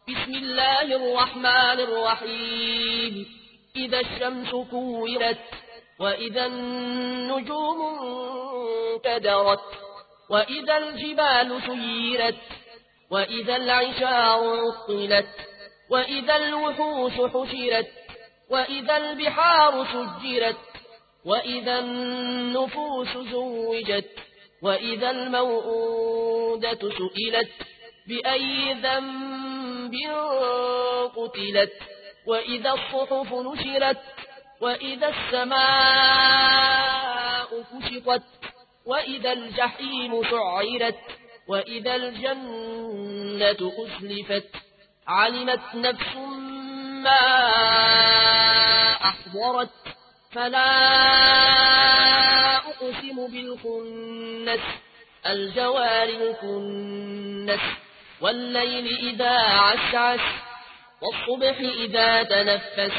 بسم الله الرحمن الرحيم إذا الشمس كورت وإذا النجوم انكدرت وإذا الجبال سيرت وإذا العشار عطلت وإذا الوحوش حشرت وإذا البحار سجرت وإذا النفوس زوجت وإذا الموءودة سئلت بأي ذنب قتلت وإذا الصحف نشرت وإذا السماء كشطت وإذا الجحيم سعرت وإذا الجنة أزلفت علمت نفس ما أحضرت فلا أقسم بالخنس الجوار الكنس والليل إذا عسعس والصبح إذا تنفس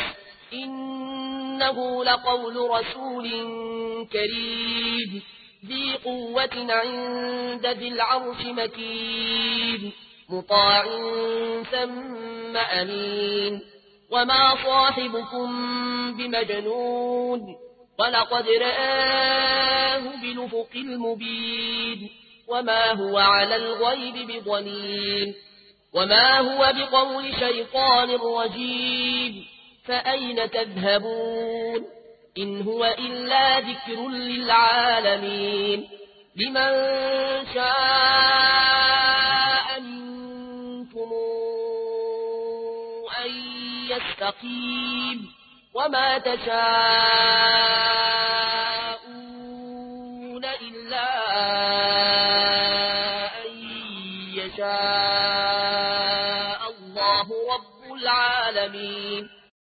إنه لقول رسول كريم ذي قوة عند ذي العرش مكين مطاع ثم أمين وما صاحبكم بمجنون ولقد رآه بالأفق المبين وما هو على الغيب بضنين وما هو بقول شيطان رجيم فأين تذهبون إن هو إلا ذكر للعالمين لمن شاء منكم أن يستقيم وما تشاءون إلا أن يشاء الله رب العالمين